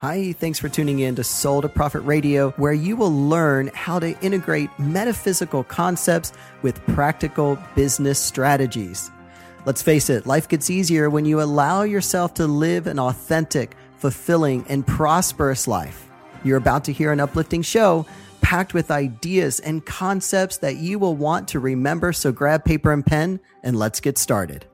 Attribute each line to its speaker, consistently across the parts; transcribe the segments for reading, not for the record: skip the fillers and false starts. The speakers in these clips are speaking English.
Speaker 1: Hi, thanks for tuning in to Soul to Profit Radio, where you will learn how to integrate metaphysical concepts with practical business strategies. Let's face it, life gets easier when you allow yourself to live an authentic, fulfilling, and prosperous life. You're about to hear an uplifting show packed with ideas and concepts that you will want to remember, so grab paper and pen and let's get started.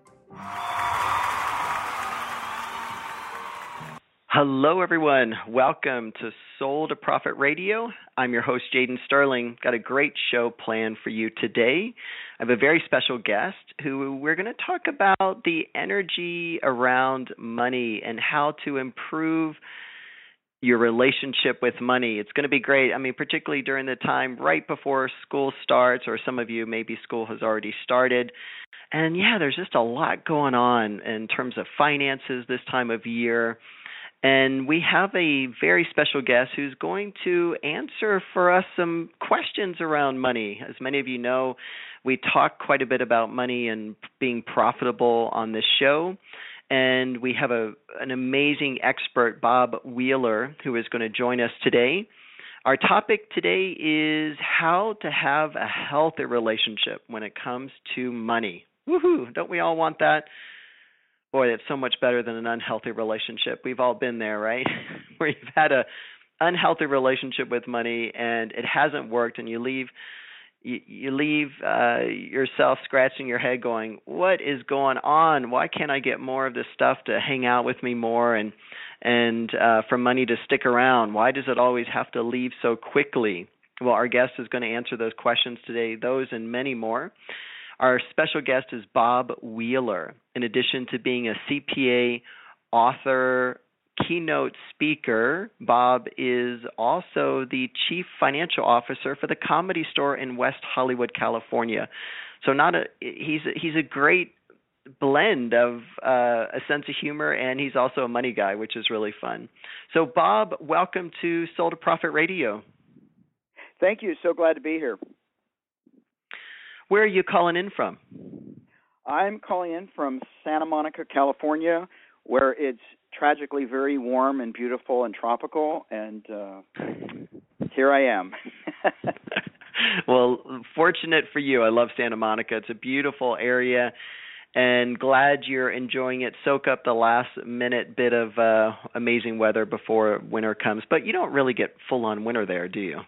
Speaker 1: Hello, everyone. Welcome to Soul to Profit Radio. I'm your host, Jaden Sterling. Got a great show planned for you today. I have a very special guest who we're going to talk about the energy around money and how to improve your relationship with money. It's going to be great. I mean, particularly during the time right before school starts, or some of you, maybe school has already started. And yeah, there's just a lot going on in terms of finances this time of year. And we have a very special guest who's going to answer for us some questions around money. As many of you know, we talk quite a bit about money and being profitable on this show. And we have an amazing expert, Bob Wheeler, who is going to join us today. Our topic today is how to have a healthy relationship when it comes to money. Woohoo! Don't we all want that? Boy, it's so much better than an unhealthy relationship. We've all been there, right? Where you've had an unhealthy relationship with money and it hasn't worked, and you leave yourself scratching your head going, what is going on? Why can't I get more of this stuff to hang out with me more and for money to stick around? Why does it always have to leave so quickly? Well, our guest is going to answer those questions today, those and many more. Our special guest is Bob Wheeler. In addition to being a CPA, author, keynote speaker, Bob is also the Chief Financial Officer for the Comedy Store in West Hollywood, California. So he's a great blend of a sense of humor, and he's also a money guy, which is really fun. So Bob, welcome to Soul to Profit Radio.
Speaker 2: Thank you. So glad to be here.
Speaker 1: Where are you calling in from?
Speaker 2: I'm calling in from Santa Monica, California, where it's tragically very warm and beautiful and tropical, and here I am.
Speaker 1: Well, fortunate for you. I love Santa Monica. It's a beautiful area, and glad you're enjoying it. Soak up the last minute bit of amazing weather before winter comes. But you don't really get full-on winter there, do you?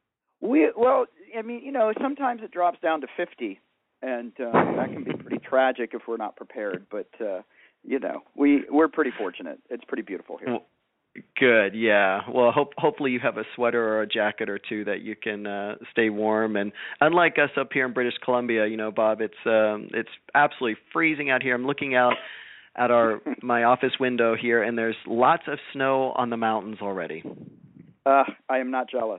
Speaker 1: Sometimes it drops down to 50, and that can be pretty tragic if we're not prepared. But, we're pretty fortunate. It's pretty beautiful here. Well, good, yeah. Well, hopefully you have a sweater or a jacket or two that you can stay warm. And unlike us up here in British Columbia, Bob, it's absolutely freezing out here. I'm looking out at my office window here, and there's lots of snow on the mountains already.
Speaker 2: I am not jealous.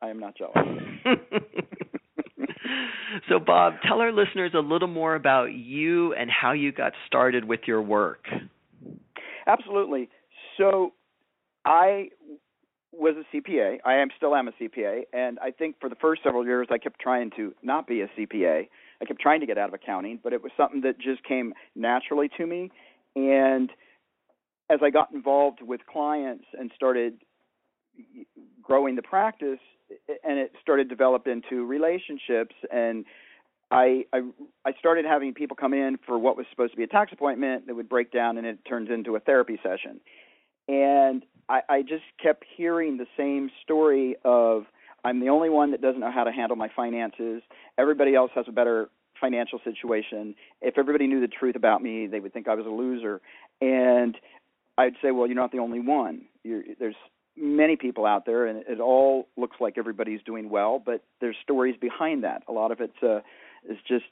Speaker 1: So, Bob, tell our listeners a little more about you and how you got started with your work.
Speaker 2: Absolutely. So I was a CPA. I still am a CPA, and I think for the first several years I kept trying to not be a CPA. I kept trying to get out of accounting, but it was something that just came naturally to me. And as I got involved with clients and started growing the practice, and it started to develop into relationships, and I started having people come in for what was supposed to be a tax appointment that would break down, and it turns into a therapy session. And I just kept hearing the same story of, I'm the only one that doesn't know how to handle my finances. Everybody else has a better financial situation. If everybody knew the truth about me, they would think I was a loser. And I'd say, well, you're not the only one. There's many people out there, and it all looks like everybody's doing well, but there's stories behind that. A lot of it's is just,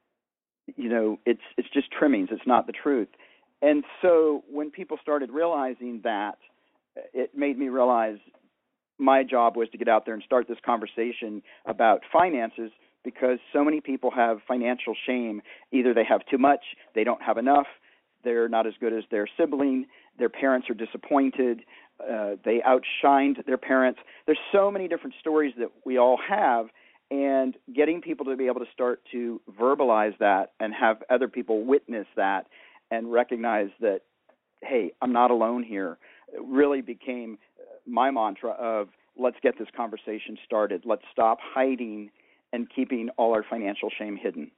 Speaker 2: it's just trimmings. It's not the truth. And so when people started realizing that, it made me realize my job was to get out there and start this conversation about finances, because so many people have financial shame. Either they have too much, they don't have enough, they're not as good as their sibling, their parents are disappointed, they outshined their parents. There's so many different stories that we all have, and getting people to be able to start to verbalize that and have other people witness that and recognize that, hey, I'm not alone here, really became my mantra of let's get this conversation started. Let's stop hiding and keeping all our financial shame hidden.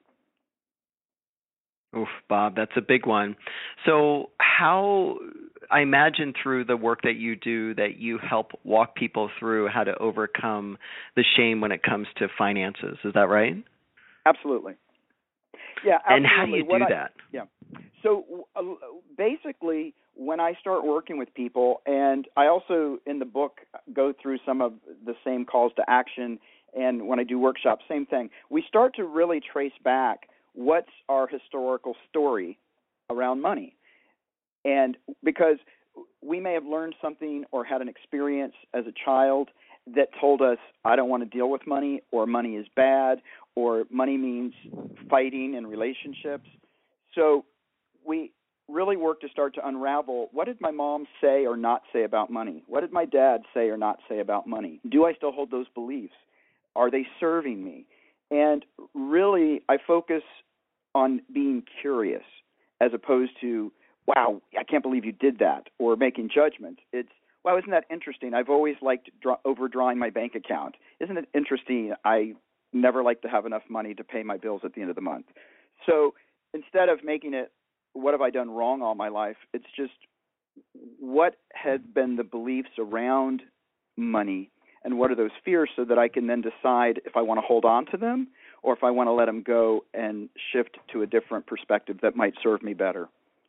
Speaker 1: Oof, Bob, that's a big one. So how, I imagine through the work that you do that you help walk people through how to overcome the shame when it comes to finances. Is that right?
Speaker 2: Absolutely. Yeah, absolutely.
Speaker 1: And how do you do that?
Speaker 2: Yeah. So basically, when I start working with people, and I also in the book go through some of the same calls to action, and when I do workshops, same thing. We start to really trace back what's our historical story around money. And because we may have learned something or had an experience as a child that told us, I don't want to deal with money, or money is bad, or money means fighting in relationships. So we really work to start to unravel, what did my mom say or not say about money? What did my dad say or not say about money? Do I still hold those beliefs? Are they serving me? And really, I focus on being curious as opposed to, wow, I can't believe you did that, or making judgments. It's, wow, isn't that interesting? I've always liked overdrawing my bank account. Isn't it interesting? I never like to have enough money to pay my bills at the end of the month. So instead of making it, what have I done wrong all my life? It's just, what had been the beliefs around money, and what are those fears, so that I can then decide if I want to hold on to them or if I want to let them go and shift to a different perspective that might serve me better.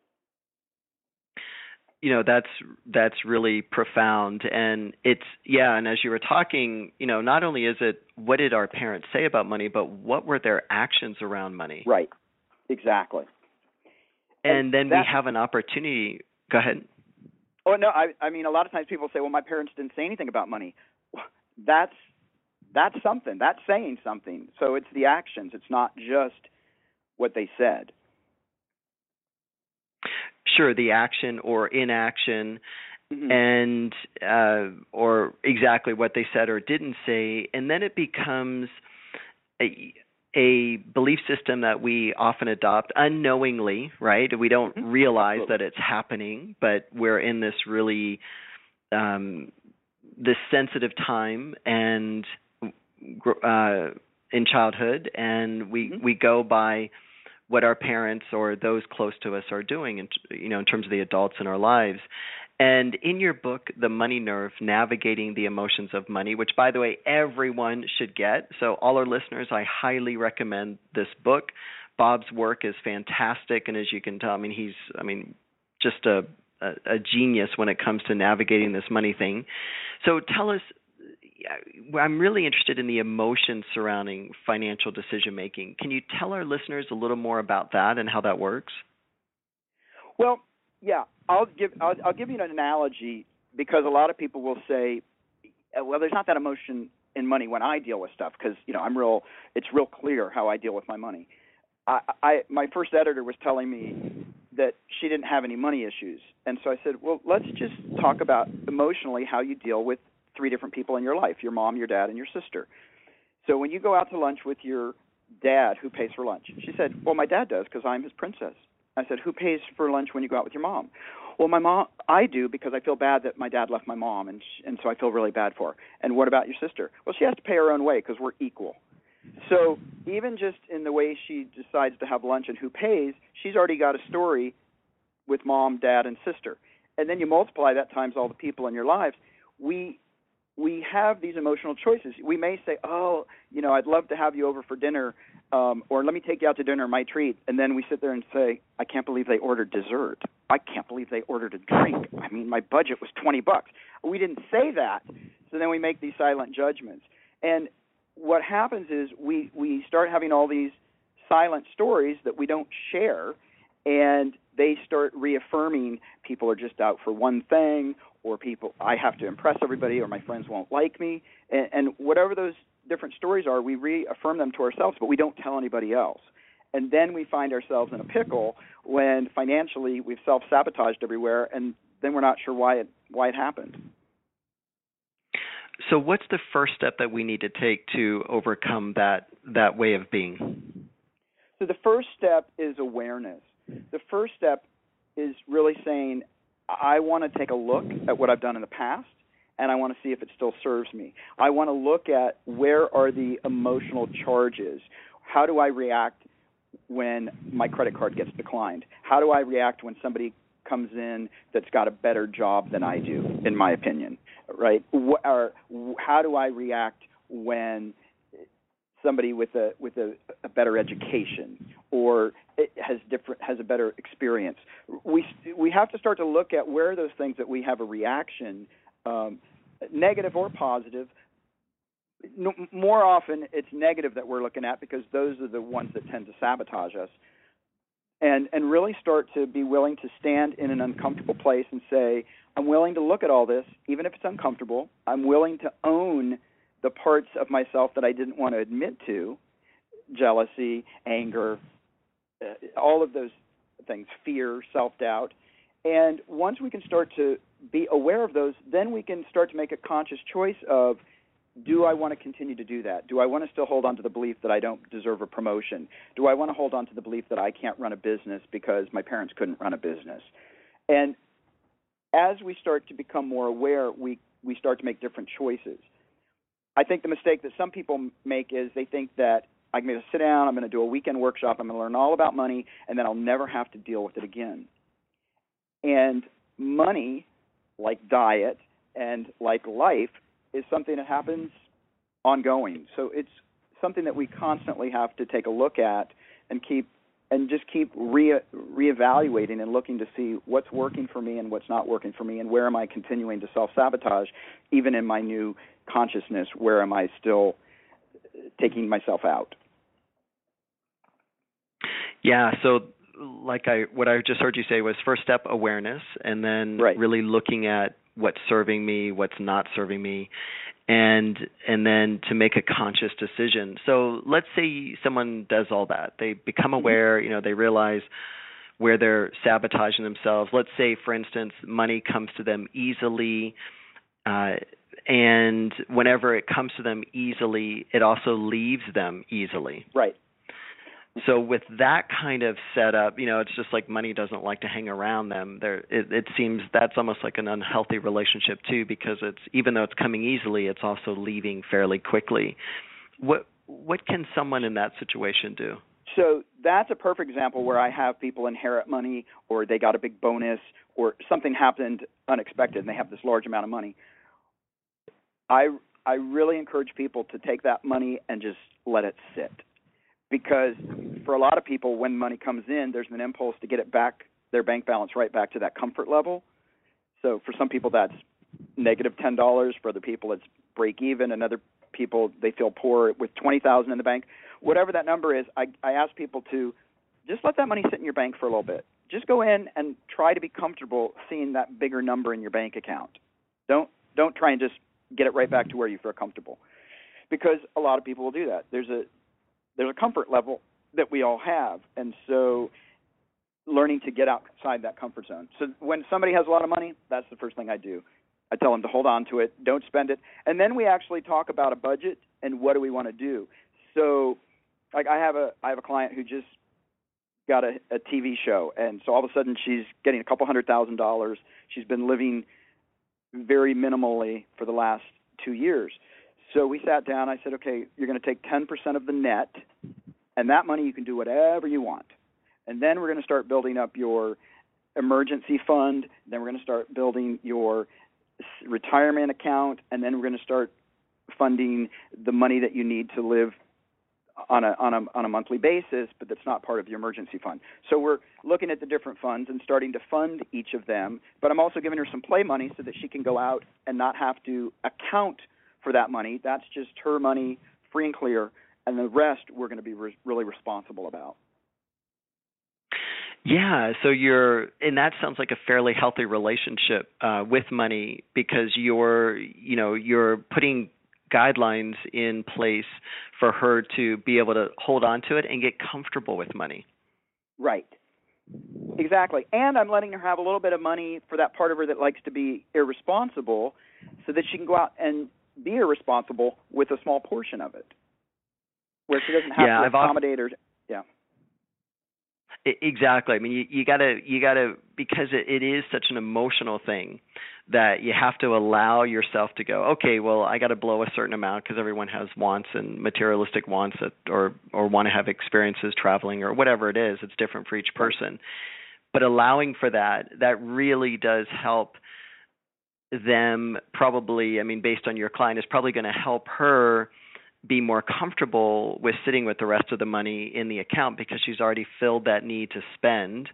Speaker 1: That's really profound. And it's, yeah, and as you were talking, not only is it what did our parents say about money, but what were their actions around money?
Speaker 2: Right. Exactly.
Speaker 1: And then we have an opportunity. Go ahead.
Speaker 2: Oh, no, I mean, a lot of times people say, well, my parents didn't say anything about money. That's something. That's saying something. So it's the actions. It's not just what they said.
Speaker 1: Sure, the action or inaction, and or exactly what they said or didn't say, and then it becomes a belief system that we often adopt unknowingly, right? We don't realize that it's happening, but we're in this really this sensitive time and in childhood, and we go by what our parents or those close to us are doing, in terms of the adults in our lives. And in your book, The Money Nerve, Navigating the Emotions of Money, which, by the way, everyone should get. So all our listeners, I highly recommend this book. Bob's work is fantastic, and as you can tell, he's just a genius when it comes to navigating this money thing. So tell us, I'm really interested in the emotions surrounding financial decision making. Can you tell our listeners a little more about that and how that works?
Speaker 2: Well, yeah, I'll give you an analogy, because a lot of people will say, well, there's not that emotion in money when I deal with stuff, because it's real clear how I deal with my money. My first editor was telling me that she didn't have any money issues, and so I said, well, let's just talk about emotionally how you deal with 3 different people in your life: your mom, your dad, and your sister. So when you go out to lunch with your dad, who pays for lunch? She said, well, my dad does, because I'm his princess. I said, who pays for lunch when you go out with your mom? Well, my mom, I do, because I feel bad that my dad left my mom, and so I feel really bad for her. And what about your sister? Well, she has to pay her own way, because we're equal. So even just in the way she decides to have lunch and who pays, she's already got a story with mom, dad, and sister. And then you multiply that times all the people in your lives. We have these emotional choices. We may say, oh, I'd love to have you over for dinner, or let me take you out to dinner, my treat. And then we sit there and say, I can't believe they ordered dessert. I can't believe they ordered a drink. My budget was $20. We didn't say that. So then we make these silent judgments. And what happens is we start having all these silent stories that we don't share, and they start reaffirming people are just out for one thing, or people, I have to impress everybody, or my friends won't like me. And whatever those different stories are, we reaffirm them to ourselves, but we don't tell anybody else. And then we find ourselves in a pickle when financially we've self-sabotaged everywhere, and then we're not sure why it happened.
Speaker 1: So what's the first step that we need to take to overcome that way of being?
Speaker 2: So the first step is awareness. The first step is really saying, I want to take a look at what I've done in the past, and I want to see if it still serves me. I want to look at where are the emotional charges. How do I react when my credit card gets declined? How do I react when somebody comes in that's got a better job than I do, in my opinion, right? Or how do I react when somebody with a better education or has a better experience? We have to start to look at where are those things that we have a reaction, negative or positive. More often it's negative that we're looking at because those are the ones that tend to sabotage us. And really start to be willing to stand in an uncomfortable place and say, I'm willing to look at all this, even if it's uncomfortable. I'm willing to own the parts of myself that I didn't want to admit to, jealousy, anger, all of those things, fear, self-doubt. And once we can start to be aware of those, then we can start to make a conscious choice of, do I want to continue to do that? Do I want to still hold on to the belief that I don't deserve a promotion? Do I want to hold on to the belief that I can't run a business because my parents couldn't run a business? And as we start to become more aware, we start to make different choices. I think the mistake that some people make is they think that I'm going to sit down, I'm going to do a weekend workshop, I'm going to learn all about money, and then I'll never have to deal with it again. And money, like diet and like life, is something that happens ongoing. So it's something that we constantly have to take a look at and keep reevaluating and looking to see what's working for me and what's not working for me, and where am I continuing to self-sabotage, even in my new consciousness, where am I still taking myself out?
Speaker 1: Yeah, so what I just heard you say was first step, awareness, and then really looking at what's serving me, what's not serving me, and then to make a conscious decision. So let's say someone does all that. They become aware, they realize where they're sabotaging themselves. Let's say, for instance, money comes to them easily, and whenever it comes to them easily, it also leaves them easily.
Speaker 2: Right.
Speaker 1: So with that kind of setup, it's just like money doesn't like to hang around them. It seems that's almost like an unhealthy relationship too, because even though it's coming easily, it's also leaving fairly quickly. What can someone in that situation do?
Speaker 2: So that's a perfect example where I have people inherit money, or they got a big bonus, or something happened unexpected and they have this large amount of money. I really encourage people to take that money and just let it sit. Because for a lot of people, when money comes in, there's an impulse to get it back, their bank balance right back to that comfort level. So for some people, that's negative $10. For other people, it's break even. And other people, they feel poor with $20,000 in the bank. Whatever that number is, I ask people to just let that money sit in your bank for a little bit. Just go in and try to be comfortable seeing that bigger number in your bank account. Don't try and just get it right back to where you feel comfortable, because a lot of people will do that. There's a comfort level that we all have, and so learning to get outside that comfort zone. So when somebody has a lot of money, that's the first thing I do. I tell them to hold on to it, don't spend it, and then we actually talk about a budget and what do we want to do. So, like I have a client who just got a TV show, and so all of a sudden she's getting a couple $100,000. She's been living very minimally for the last 2 years. So we sat down. I said, okay, you're going to take 10% of the net, and that money you can do whatever you want. And then we're going to start building up your emergency fund. Then we're going to start building your retirement account, and then we're going to start funding the money that you need to live on a monthly basis, but that's not part of your emergency fund. So we're looking at the different funds and starting to fund each of them. But I'm also giving her some play money so that she can go out and not have to account for that money. That's just her money, free and clear, and the rest we're going to be really responsible about.
Speaker 1: Yeah, so and that sounds like a fairly healthy relationship with money, because you're putting guidelines in place for her to be able to hold on to it and get comfortable with money.
Speaker 2: Right. Exactly. And I'm letting her have a little bit of money for that part of her that likes to be irresponsible, so that she can go out and be irresponsible with a small portion of it, where she doesn't have to accommodate her. Yeah.
Speaker 1: Exactly. I mean, you gotta because it is such an emotional thing. that you have to allow yourself to go, okay, well, I got to blow a certain amount because everyone has wants and materialistic wants or want to have experiences traveling or whatever it is. It's different for each person. But allowing for that really does help them probably, I mean, based on your client, is probably going to help her be more comfortable with sitting with the rest of the money in the account because she's already filled that need to spend,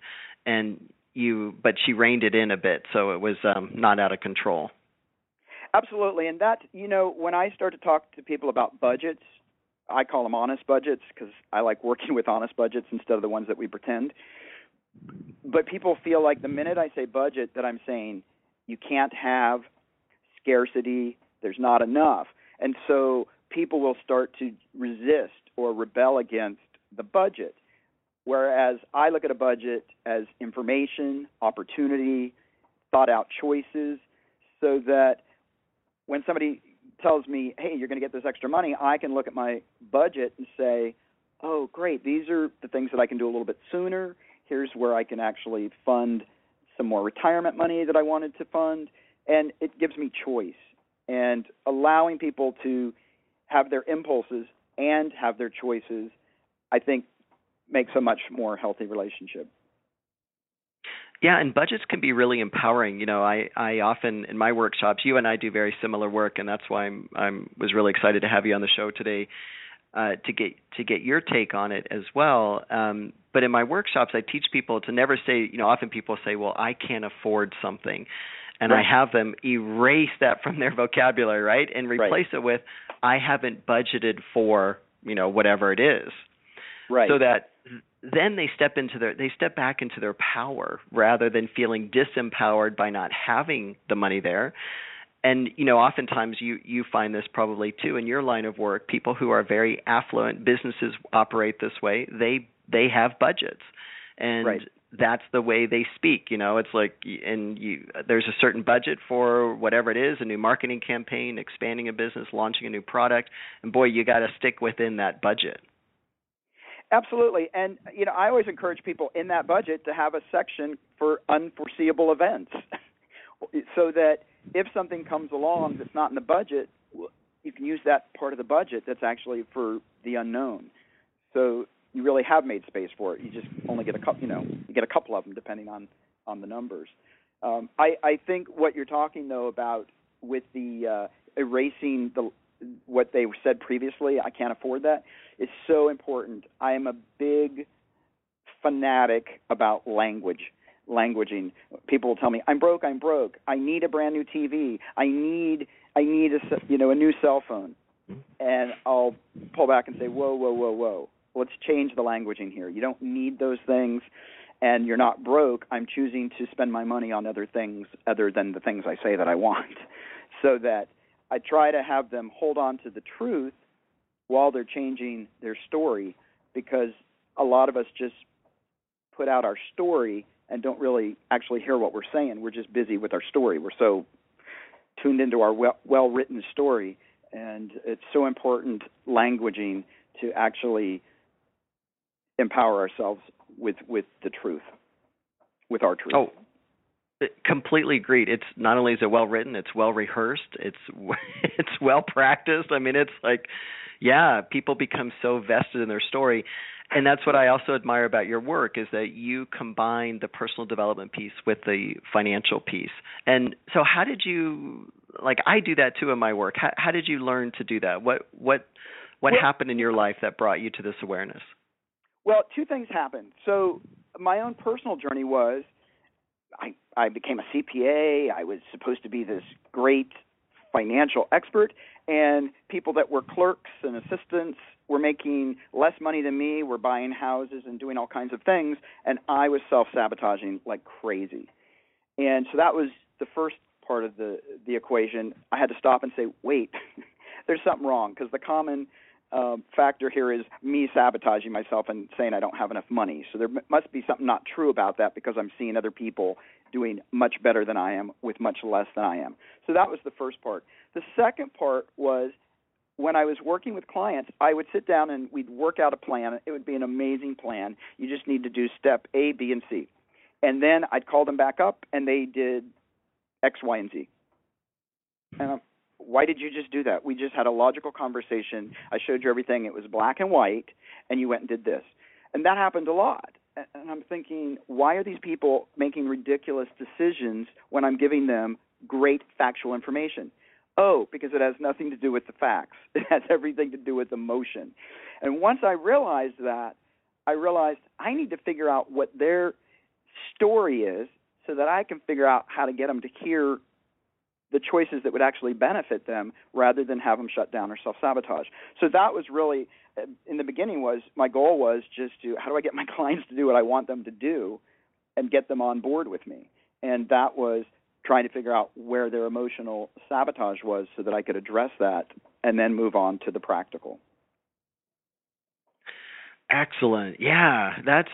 Speaker 1: but she reined it in a bit, so it was not out of control.
Speaker 2: Absolutely. And that, when I start to talk to people about budgets, I call them honest budgets because I like working with honest budgets instead of the ones that we pretend. But people feel like the minute I say budget that I'm saying you can't have scarcity, there's not enough. And so people will start to resist or rebel against the budget. Whereas I look at a budget as information, opportunity, thought out choices, so that when somebody tells me, hey, you're going to get this extra money, I can look at my budget and say, oh, great, these are the things that I can do a little bit sooner. Here's where I can actually fund some more retirement money that I wanted to fund. And it gives me choice. And allowing people to have their impulses and have their choices, I think, makes a much more healthy relationship.
Speaker 1: Yeah, and budgets can be really empowering. I often in my workshops, you and I do very similar work, and that's why I was really excited to have you on the show today to get your take on it as well. But in my workshops, I teach people to never say. Often people say, "Well, I can't afford something," and
Speaker 2: right.
Speaker 1: I have them erase that from their vocabulary, right, and replace it with, "I haven't budgeted for whatever it is,"
Speaker 2: right?
Speaker 1: So that then they step back into their power rather than feeling disempowered by not having the money there. And oftentimes you find this probably too in your line of work. People who are very affluent, businesses operate this way. They have budgets, and
Speaker 2: right.
Speaker 1: That's the way they speak. It's like, there's a certain budget for whatever it is, a new marketing campaign, expanding a business, launching a new product, and boy, you got to stick within that budget.
Speaker 2: Absolutely. And, I always encourage people in that budget to have a section for unforeseeable events so that if something comes along that's not in the budget, you can use that part of the budget that's actually for the unknown. So you really have made space for it. You just only get a couple, you get a couple of them depending on the numbers. I think what you're talking, though, about with the erasing what they said previously, I can't afford that, is so important. I am a big fanatic about languaging. People will tell me, I'm broke. I need a brand new TV. I need a new cell phone. And I'll pull back and say, whoa. Let's change the languaging here. You don't need those things, and you're not broke. I'm choosing to spend my money on other things other than the things I say that I want, so that I try to have them hold on to the truth while they're changing their story, because a lot of us just put out our story and don't really actually hear what we're saying. We're just busy with our story. We're so tuned into our well-written story, and it's so important languaging to actually empower ourselves with the truth, with our truth.
Speaker 1: Oh, completely agreed. It's not only is it well written, it's well rehearsed, it's well practiced. I mean, it's like, yeah, people become so vested in their story. And that's what I also admire about your work, is that you combine the personal development piece with the financial piece. And so how did you, I do that too in my work. How did you learn to do that? What happened in your life that brought you to this awareness?
Speaker 2: Well, two things happened. So my own personal journey was I became a CPA. I was supposed to be this great financial expert, and people that were clerks and assistants were making less money than me, were buying houses and doing all kinds of things, and I was self-sabotaging like crazy. And so that was the first part of the equation. I had to stop and say, wait, there's something wrong, because the common factor here is me sabotaging myself and saying I don't have enough money. So there must be something not true about that, because I'm seeing other people doing much better than I am with much less than I am. So that was the first part. The second part was when I was working with clients, I would sit down and we'd work out a plan. It would be an amazing plan. You just need to do step A, B, and C. And then I'd call them back up, and they did X, Y, and Z. And why did you just do that? We just had a logical conversation. I showed you everything. It was black and white, and you went and did this. And that happened a lot. And I'm thinking, why are these people making ridiculous decisions when I'm giving them great factual information? Oh, because it has nothing to do with the facts. It has everything to do with emotion. And once I realized that, I realized I need to figure out what their story is so that I can figure out how to get them to hear the choices that would actually benefit them rather than have them shut down or self-sabotage. So that was really, in the beginning, my goal was just how do I get my clients to do what I want them to do and get them on board with me? And that was trying to figure out where their emotional sabotage was so that I could address that and then move on to the practical.
Speaker 1: Excellent. Yeah,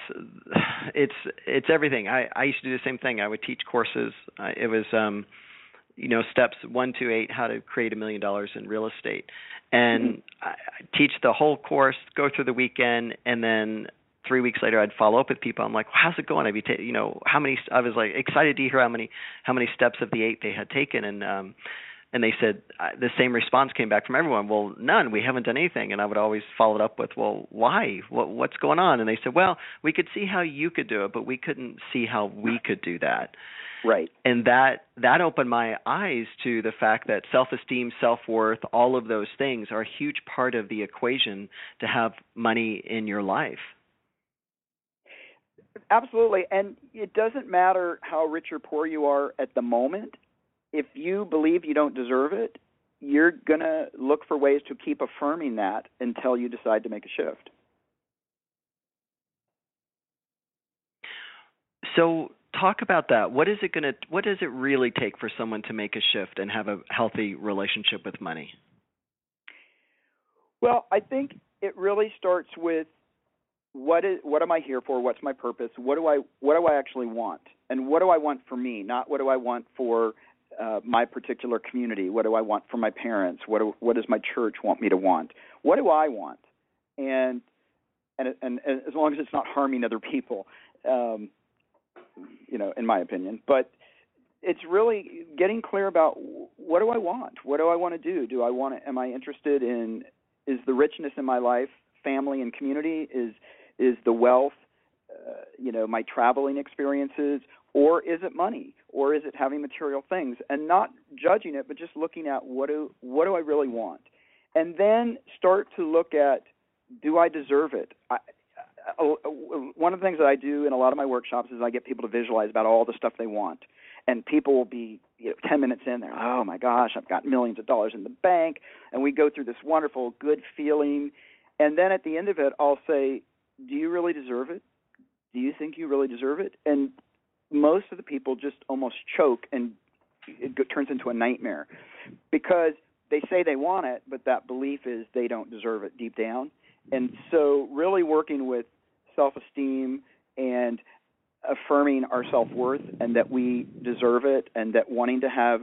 Speaker 1: it's everything. I used to do the same thing. I would teach courses. It was steps 1 to 8, how to create $1 million in real estate, and I teach the whole course, go through the weekend, and then 3 weeks later I'd follow up with people. I'm like, well, how's it going? How many? I was like excited to hear how many steps of the 8 they had taken, and they said the same response came back from everyone. Well, none. We haven't done anything. And I would always follow it up with, well, why? What's going on? And they said, well, we could see how you could do it, but we couldn't see how we could do that.
Speaker 2: Right.
Speaker 1: And that opened my eyes to the fact that self-esteem, self-worth, all of those things are a huge part of the equation to have money in your life.
Speaker 2: Absolutely. And it doesn't matter how rich or poor you are at the moment. If you believe you don't deserve it, you're going to look for ways to keep affirming that until you decide to make a shift.
Speaker 1: So talk about that. What does it really take for someone to make a shift and have a healthy relationship with money?
Speaker 2: Well, I think it really starts with what am I here for? What's my purpose? What do I actually want? And what do I want for me? Not what do I want for my particular community? What do I want for my parents? What does my church want me to want? What do I want? And as long as it's not harming other people, in my opinion. But it's really getting clear about what do I want? What do I want to do? Am I interested in, is the richness in my life family and community? Is the wealth, my traveling experiences? Or is it money? Or is it having material things? And not judging it, but just looking at what do I really want? And then start to look at, do I deserve it? One of the things that I do in a lot of my workshops is I get people to visualize about all the stuff they want. And people will be 10 minutes in there, oh my gosh, I've got millions of dollars in the bank. And we go through this wonderful, good feeling. And then at the end of it, I'll say, do you really deserve it? Do you think you really deserve it? And most of the people just almost choke, and it turns into a nightmare because they say they want it, but that belief is they don't deserve it deep down. And so really working with self-esteem and affirming our self-worth and that we deserve it, and that wanting to have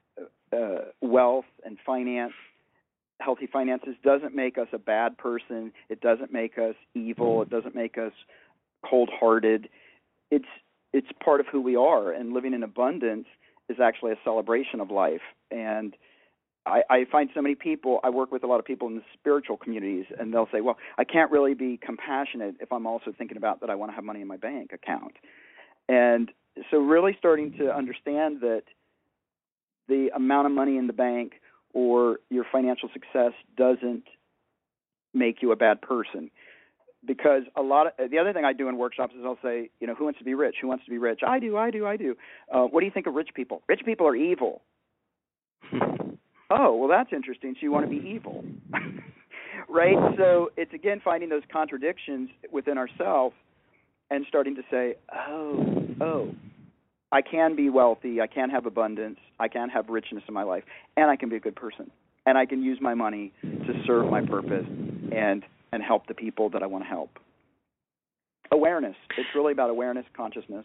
Speaker 2: wealth and finance, healthy finances, doesn't make us a bad person. It doesn't make us evil. It doesn't make us cold-hearted. It's part of who we are, and living in abundance is actually a celebration of life. And I find so many people, I work with a lot of people in the spiritual communities, and they'll say, well, I can't really be compassionate if I'm also thinking about that I want to have money in my bank account. And so really starting to understand that the amount of money in the bank or your financial success doesn't make you a bad person. Because the other thing I do in workshops is I'll say, who wants to be rich? Who wants to be rich? I do. What do you think of rich people? Rich people are evil. Oh, well, that's interesting. So you want to be evil, right? So it's, again, finding those contradictions within ourselves and starting to say, oh, I can be wealthy. I can have abundance. I can have richness in my life, and I can be a good person. And I can use my money to serve my purpose and help the people that I want to help. Awareness. It's really about awareness, consciousness.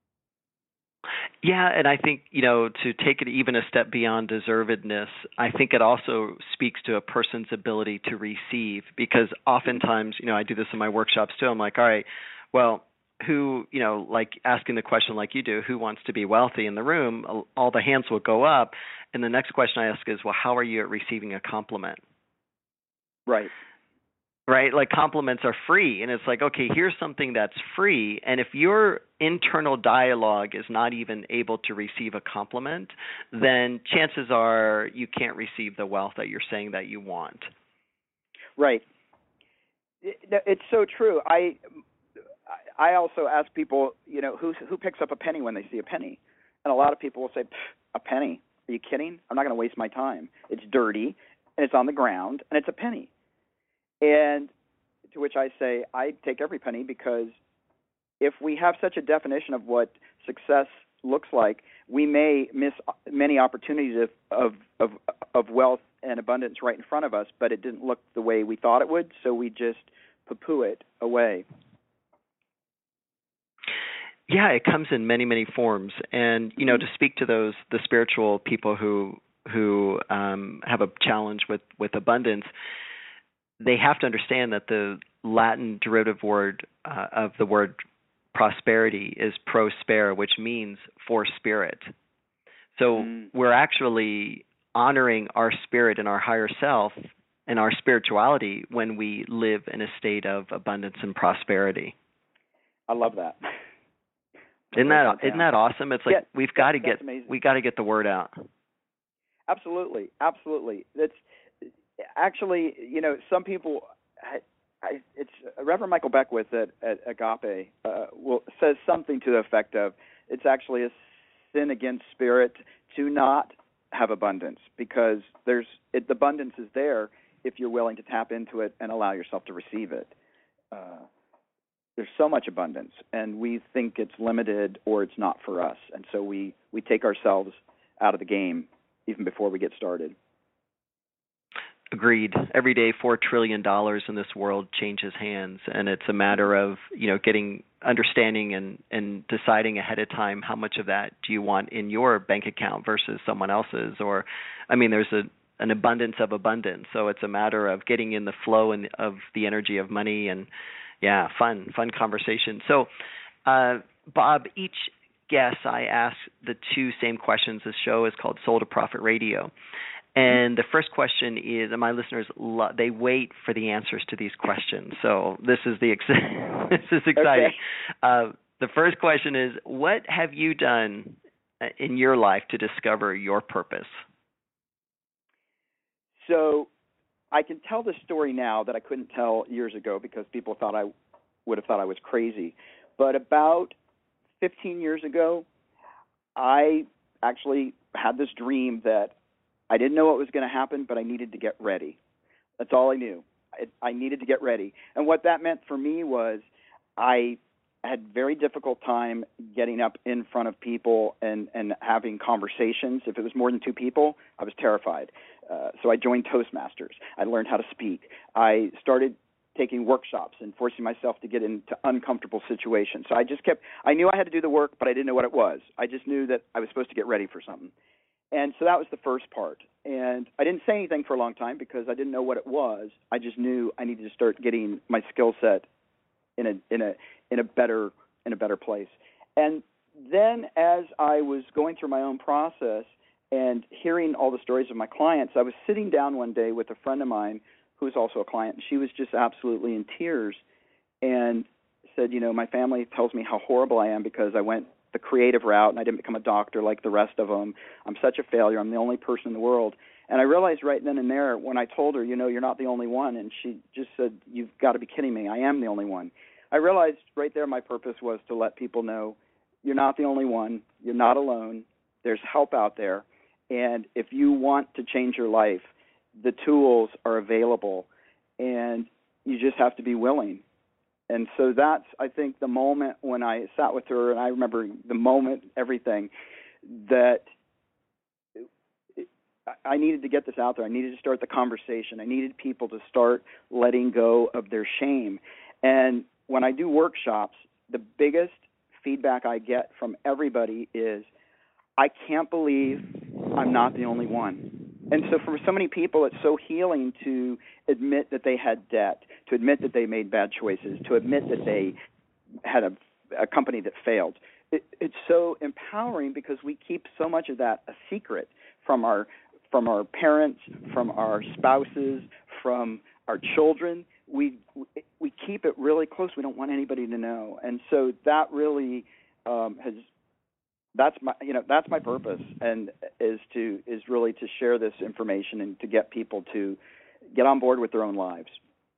Speaker 1: Yeah, and I think, to take it even a step beyond deservedness, I think it also speaks to a person's ability to receive, because oftentimes, I do this in my workshops too. I'm like, all right, well, who, like asking the question like you do, who wants to be wealthy in the room, all the hands will go up. And the next question I ask is, well, how are you at receiving a compliment?
Speaker 2: Right.
Speaker 1: Right? Like compliments are free. And it's like, okay, here's something that's free. And if your internal dialogue is not even able to receive a compliment, then chances are you can't receive the wealth that you're saying that you want.
Speaker 2: Right. It's so true. I also ask people, who picks up a penny when they see a penny? And a lot of people will say, a penny? Are you kidding? I'm not going to waste my time. It's dirty, and it's on the ground, and it's a penny. And to which I say, I take every penny, because if we have such a definition of what success looks like, we may miss many opportunities of wealth and abundance right in front of us, but it didn't look the way we thought it would, so we just poo-poo it away.
Speaker 1: Yeah, it comes in many, many forms. And, to speak to the spiritual people who have a challenge with abundance, they have to understand that the Latin derivative word of the word prosperity is prospera, which means for spirit. So we're actually honoring our spirit and our higher self and our spirituality when we live in a state of abundance and prosperity.
Speaker 2: I love that.
Speaker 1: Isn't that awesome? It's like we've got to get the word out.
Speaker 2: Absolutely. That's actually, some people. It's Reverend Michael Beckwith at Agape says something to the effect of, it's actually a sin against spirit to not have abundance, because the abundance is there if you're willing to tap into it and allow yourself to receive it. There's so much abundance, and we think it's limited or it's not for us, and so we take ourselves out of the game even before we get started.
Speaker 1: Agreed. Every day, $4 trillion in this world changes hands, and it's a matter of understanding and deciding ahead of time how much of that do you want in your bank account versus someone else's. Or, there's an abundance of abundance, so it's a matter of getting in the flow of the energy of money. And fun conversation. So, Bob, each guest I ask the two same questions. This show is called Soul to Profit Radio. And the first question is, and my listeners, they wait for the answers to these questions. So this is this is exciting. Okay. The first question is, what have you done in your life to discover your purpose?
Speaker 2: So I can tell this story now that I couldn't tell years ago, because people would have thought I was crazy. But about 15 years ago, I actually had this dream that I didn't know what was going to happen, but I needed to get ready. That's all I knew. I needed to get ready. And what that meant for me was I had very difficult time getting up in front of people and having conversations. If it was more than two people, I was terrified. So I joined Toastmasters. I learned how to speak. I started taking workshops and forcing myself to get into uncomfortable situations. So I knew I had to do the work, but I didn't know what it was. I just knew that I was supposed to get ready for something. And so that was the first part. And I didn't say anything for a long time because I didn't know what it was. I just knew I needed to start getting my skill set in a better place. And then as I was going through my own process and hearing all the stories of my clients, I was sitting down one day with a friend of mine who was also a client, and she was just absolutely in tears and said, my family tells me how horrible I am because I went the creative route and I didn't become a doctor like the rest of them. I'm such a failure. I'm the only person in the world. And I realized right then and there when I told her, you're not the only one, and she just said, you've got to be kidding me. I am the only one. I realized right there my purpose was to let people know you're not the only one. You're not alone. There's help out there. And if you want to change your life, the tools are available, and you just have to be willing. And so that's, I think, the moment when I sat with her, and I remember the moment, everything, that I needed to get this out there. I needed to start the conversation. I needed people to start letting go of their shame. And when I do workshops, the biggest feedback I get from everybody is, I can't believe I'm not the only one. And so for so many people, it's so healing to admit that they had debt, to admit that they made bad choices, to admit that they had a a company that failed. It's so empowering because we keep so much of that a secret from our parents, from our spouses, from our children. We keep it really close. We don't want anybody to know, and so that really that's my purpose, and is really to share this information and to get people to get on board with their own lives.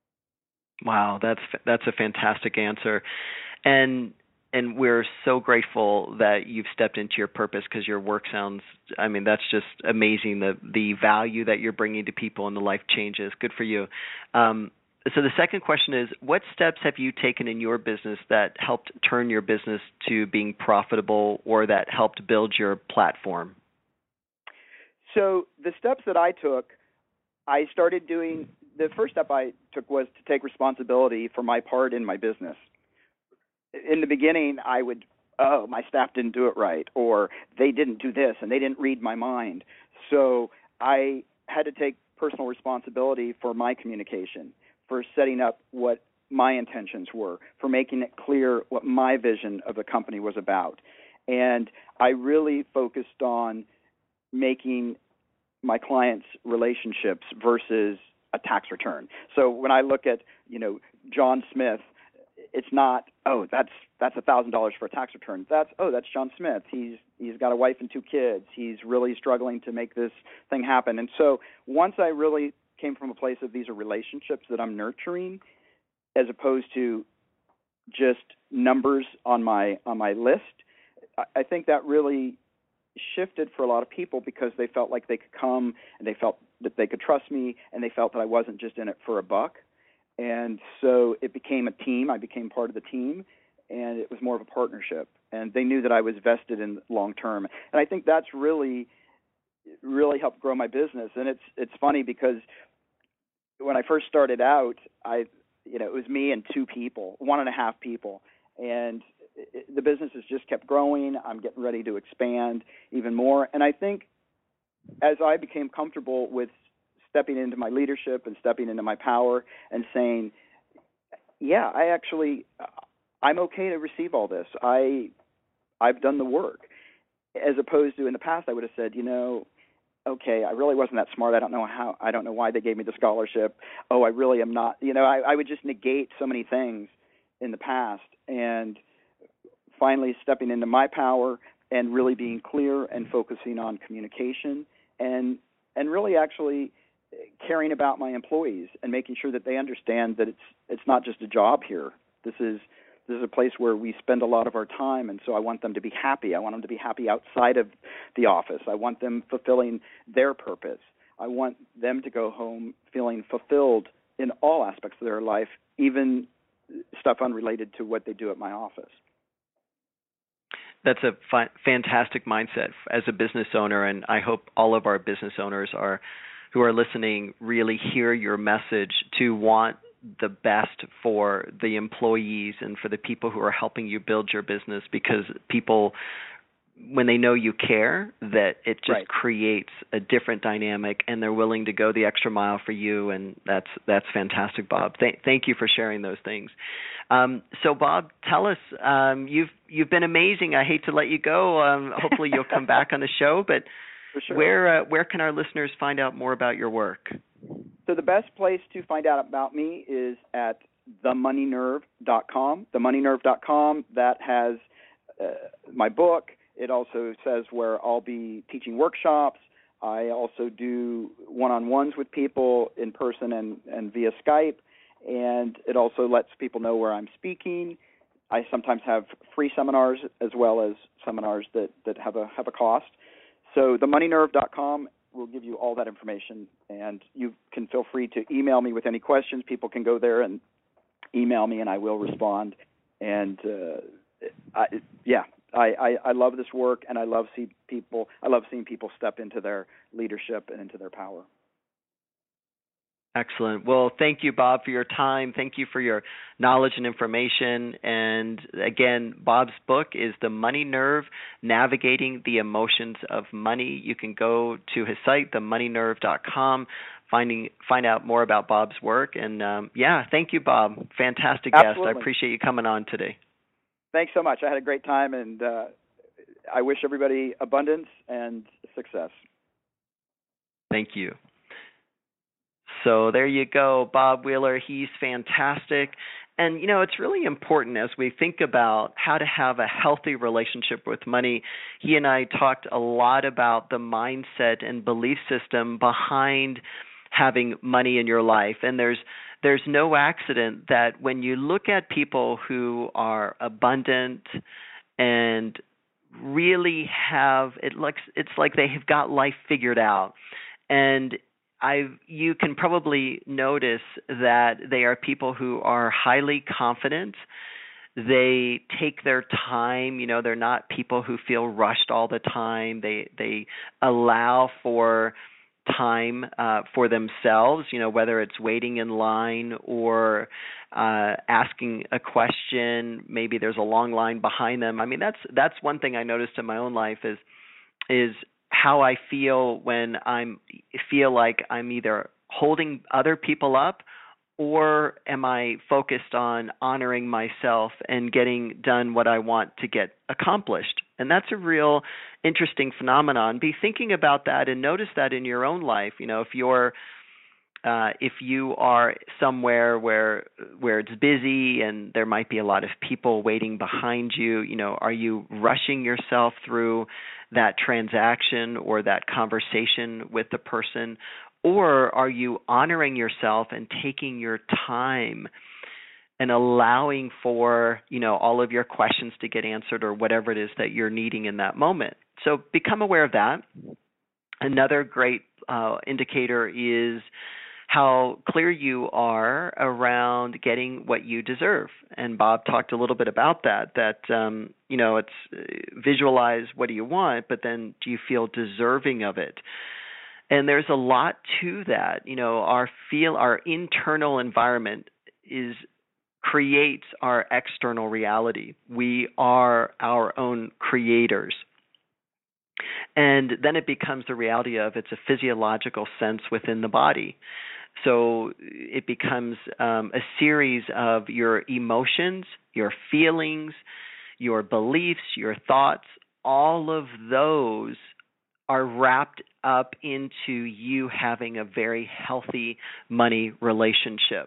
Speaker 1: Wow, that's a fantastic answer, and we're so grateful that you've stepped into your purpose, because your work sounds, that's just amazing, the value that you're bringing to people and the life changes. Good for you. So the second question is, what steps have you taken in your business that helped turn your business to being profitable, or that helped build your platform?
Speaker 2: So the steps that I took, I started doing, the first step I took was to take responsibility for my part in my business. In the beginning, I would, my staff didn't do it right, or they didn't do this, and they didn't read my mind. So I had to take personal responsibility for my communication, for setting up what my intentions were, for making it clear what my vision of the company was about. And I really focused on making my clients' relationships versus a tax return. So when I look at, John Smith, it's not, that's $1,000 for a tax return. That's John Smith. He's got a wife and 2 kids. He's really struggling to make this thing happen. And so once I really came from a place of these are relationships that I'm nurturing, as opposed to just numbers on my list, I think that really shifted for a lot of people, because they felt like they could come, and they felt that they could trust me, and they felt that I wasn't just in it for a buck. And so it became a team. I became part of the team, and it was more of a partnership. And they knew that I was vested in long term. And I think that's really helped grow my business. And it's funny, because when I first started out, it was me and 2 people, 1.5 people, and the business has just kept growing. I'm getting ready to expand even more. And I think as I became comfortable with stepping into my leadership and stepping into my power and saying, yeah, I'm okay to receive all this. I've done the work, as opposed to in the past I would have said, okay, I really wasn't that smart. I don't know why they gave me the scholarship. I really am not. I would just negate so many things in the past, and finally stepping into my power and really being clear and focusing on communication and really actually caring about my employees and making sure that they understand that it's not just a job here. This is a place where we spend a lot of our time, and so I want them to be happy. I want them to be happy outside of the office. I want them fulfilling their purpose. I want them to go home feeling fulfilled in all aspects of their life, even stuff unrelated to what they do at my office.
Speaker 1: That's a fantastic mindset as a business owner, and I hope all of our business owners who are listening really hear your message to want the best for the employees and for the people who are helping you build your business, because people, when they know you care, that it just creates a different dynamic, and they're willing to go the extra mile for you, and that's fantastic, Bob. Thank you for sharing those things. So, Bob, tell us, you've been amazing. I hate to let you go. Hopefully you'll come back on the show, but
Speaker 2: for sure.
Speaker 1: Where can our listeners find out more about your work?
Speaker 2: So the best place to find out about me is at themoneynerve.com. Themoneynerve.com, that has my book. It also says where I'll be teaching workshops. I also do one-on-ones with people in person and via Skype, and it also lets people know where I'm speaking. I sometimes have free seminars as well as seminars that have a cost. So themoneynerve.com will give you all that information, and you can feel free to email me with any questions. People can go there and email me, and I will respond. And I love this work, and I love seeing people step into their leadership and into their power.
Speaker 1: Excellent. Well, thank you, Bob, for your time. Thank you for your knowledge and information. And again, Bob's book is The Money Nerve, Navigating the Emotions of Money. You can go to his site, themoneynerve.com, find out more about Bob's work. And thank you, Bob. Fantastic guest. I appreciate you coming on today.
Speaker 2: Thanks so much. I had a great time, and I wish everybody abundance and success.
Speaker 1: Thank you. So there you go, Bob Wheeler. He's fantastic. And, it's really important as we think about how to have a healthy relationship with money. He and I talked a lot about the mindset and belief system behind having money in your life. And there's no accident that when you look at people who are abundant and really it's like they have got life figured out. And you can probably notice that they are people who are highly confident. They take their time. They're not people who feel rushed all the time. They allow for time for themselves, whether it's waiting in line or asking a question. Maybe there's a long line behind them. I mean, that's one thing I noticed in my own life is how I feel when feel like I'm either holding other people up, or am I focused on honoring myself and getting done what I want to get accomplished? And that's a real interesting phenomenon. Be thinking about that and notice that in your own life. If you are somewhere where it's busy and there might be a lot of people waiting behind you, are you rushing yourself through that transaction or that conversation with the person? Or are you honoring yourself and taking your time and allowing for, all of your questions to get answered or whatever it is that you're needing in that moment? So become aware of that. Another great indicator is how clear you are around getting what you deserve. And Bob talked a little bit about that, it's visualize what do you want, but then do you feel deserving of it? And there's a lot to that. Our internal environment creates our external reality. We are our own creators. And then it becomes the reality of it's a physiological sense within the body. So it becomes a series of your emotions, your feelings, your beliefs, your thoughts. All of those are wrapped up into you having a very healthy money relationship.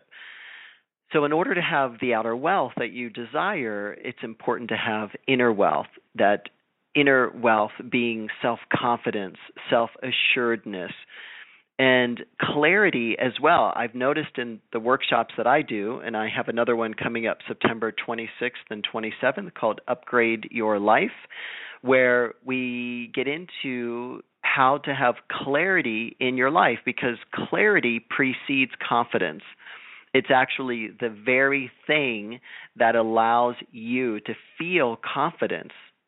Speaker 1: So in order to have the outer wealth that you desire, it's important to have inner wealth, that inner wealth being self-confidence, self-assuredness, and clarity as well. I've noticed in the workshops that I do, and I have another one coming up September 26th and 27th called Upgrade Your Life, where we get into how to have clarity in your life, because clarity precedes confidence. It's actually the very thing that allows you to feel confidence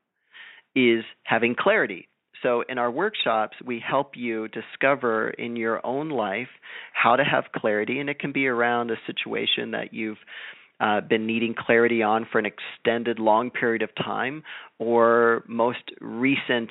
Speaker 1: is having clarity. So in our workshops, we help you discover in your own life how to have clarity, and it can be around a situation that you've been needing clarity on for an extended, long period of time, or most recent,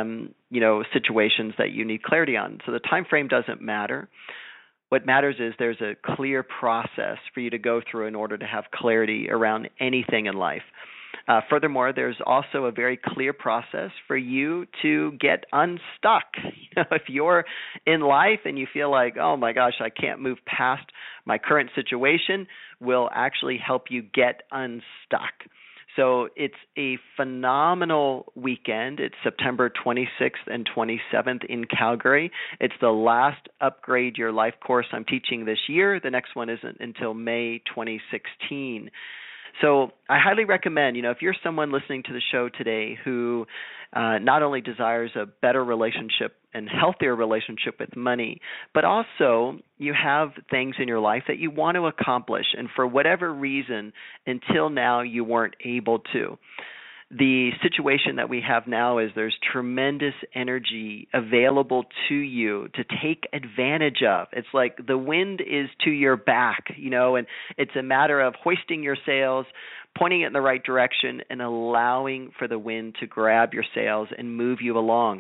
Speaker 1: situations that you need clarity on. So the time frame doesn't matter. What matters is there's a clear process for you to go through in order to have clarity around anything in life. Furthermore, there's also a very clear process for you to get unstuck. If you're in life and you feel like, oh my gosh, I can't move past my current situation, we'll actually help you get unstuck. So it's a phenomenal weekend. It's September 26th and 27th in Calgary. It's the last Upgrade Your Life course I'm teaching this year. The next one isn't until May 2016. So I highly recommend, if you're someone listening to the show today who not only desires a better relationship and healthier relationship with money, but also you have things in your life that you want to accomplish, and for whatever reason, until now you weren't able to. The situation that we have now is there's tremendous energy available to you to take advantage of. It's like the wind is to your back, and it's a matter of hoisting your sails, pointing it in the right direction, and allowing for the wind to grab your sails and move you along.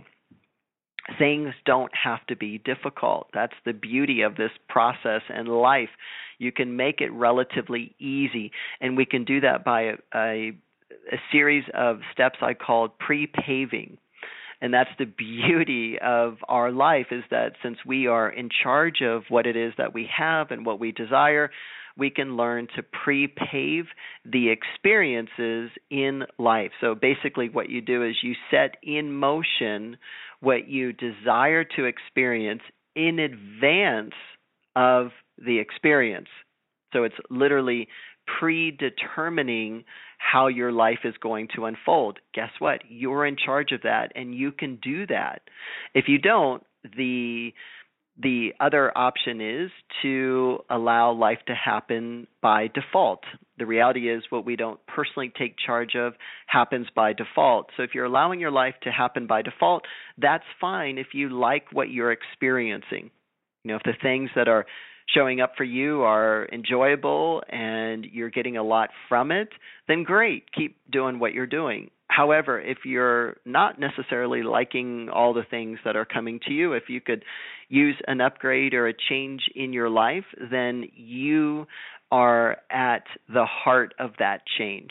Speaker 1: Things don't have to be difficult. That's the beauty of this process and life. You can make it relatively easy, and we can do that by a series of steps I called pre-paving. And that's the beauty of our life, is that since we are in charge of what it is that we have and what we desire, we can learn to pre-pave the experiences in life. So basically what you do is you set in motion what you desire to experience in advance of the experience. So it's literally predetermining how your life is going to unfold. Guess what? You're in charge of that, and you can do that. If you don't, the other option is to allow life to happen by default. The reality is what we don't personally take charge of happens by default. So if you're allowing your life to happen by default, that's fine if you like what you're experiencing. If the things that are showing up for you are enjoyable and you're getting a lot from it, then great, keep doing what you're doing. However, if you're not necessarily liking all the things that are coming to you, if you could use an upgrade or a change in your life, then you are at the heart of that change.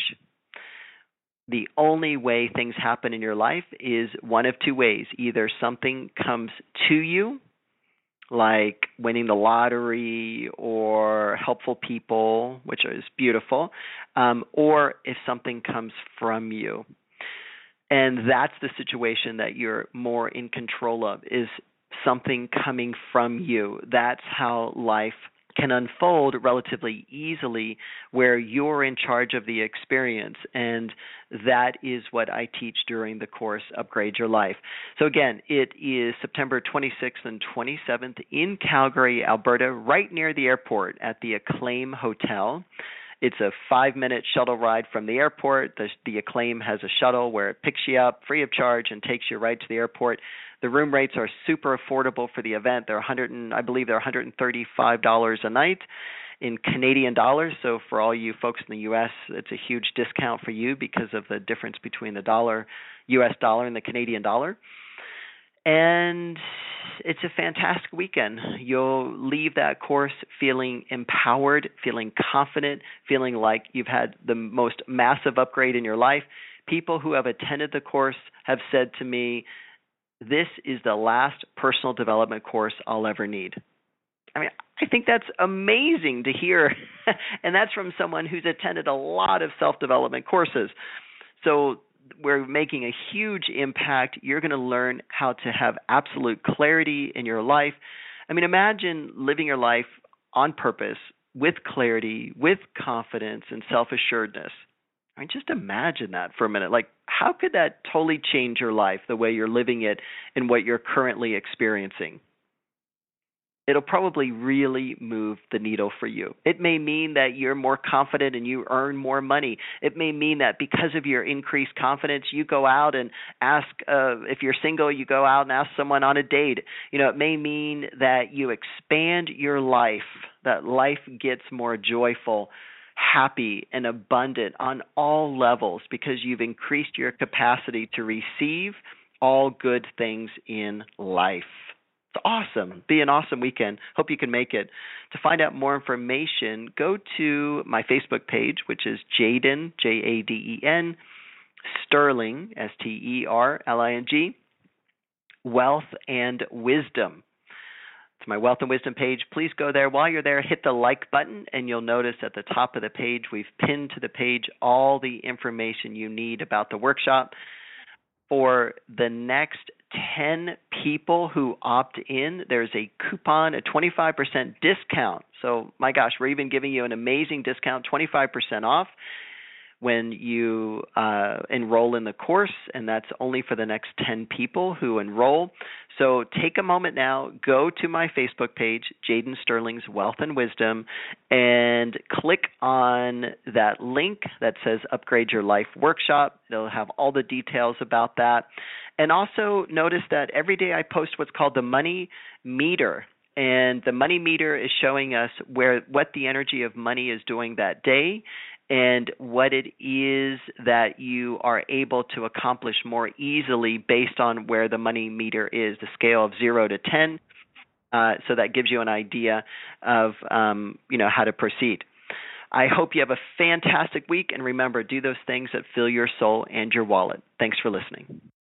Speaker 1: The only way things happen in your life is one of two ways. Either something comes to you, like winning the lottery or helpful people, which is beautiful, or if something comes from you. And that's the situation that you're more in control of, is something coming from you. That's how life can unfold relatively easily, where you're in charge of the experience. And that is what I teach during the course Upgrade Your Life. So again, it is September 26th and 27th in Calgary, Alberta, right near the airport at the Acclaim Hotel. It's a 5-minute shuttle ride from the airport. The Acclaim has a shuttle where it picks you up free of charge and takes you right to the airport. The room rates are super affordable for the event. I believe they're $135 a night in Canadian dollars. So for all you folks in the U.S., it's a huge discount for you because of the difference between the U.S. dollar and the Canadian dollar. And it's a fantastic weekend. You'll leave that course feeling empowered, feeling confident, feeling like you've had the most massive upgrade in your life. People who have attended the course have said to me, this is the last personal development course I'll ever need. I mean, I think that's amazing to hear. And that's from someone who's attended a lot of self-development courses. So we're making a huge impact. You're going to learn how to have absolute clarity in your life. I mean, imagine living your life on purpose, with clarity, with confidence and self-assuredness. I mean, just imagine that for a minute. Like, how could that totally change your life, the way you're living it and what you're currently experiencing? It'll probably really move the needle for you. It may mean that you're more confident and you earn more money. It may mean that because of your increased confidence, you go out and ask, if you're single, you go out and ask someone on a date. It may mean that you expand your life, that life gets more joyful, happy, and abundant on all levels because you've increased your capacity to receive all good things in life. It's awesome. Be an awesome weekend. Hope you can make it. To find out more information, go to my Facebook page, which is Jaden, Jaden, Sterling, Sterling, Wealth and Wisdom. It's my Wealth and Wisdom page. Please go there. While you're there, hit the like button, and you'll notice at the top of the page, we've pinned to the page all the information you need about the workshop. For the next 10 people who opt in, there's a coupon, a 25% discount. So, my gosh, we're even giving you an amazing discount, 25% off when you enroll in the course, and that's only for the next 10 people who enroll. So take a moment now, go to my Facebook page, Jaden Sterling's Wealth and Wisdom, and click on that link that says Upgrade Your Life Workshop. It'll have all the details about that. And also notice that every day I post what's called the Money Meter. And the Money Meter is showing us what the energy of money is doing that day, and what it is that you are able to accomplish more easily based on where the money meter is, the scale of 0 to 10. So that gives you an idea of how to proceed. I hope you have a fantastic week, and remember, do those things that fill your soul and your wallet. Thanks for listening.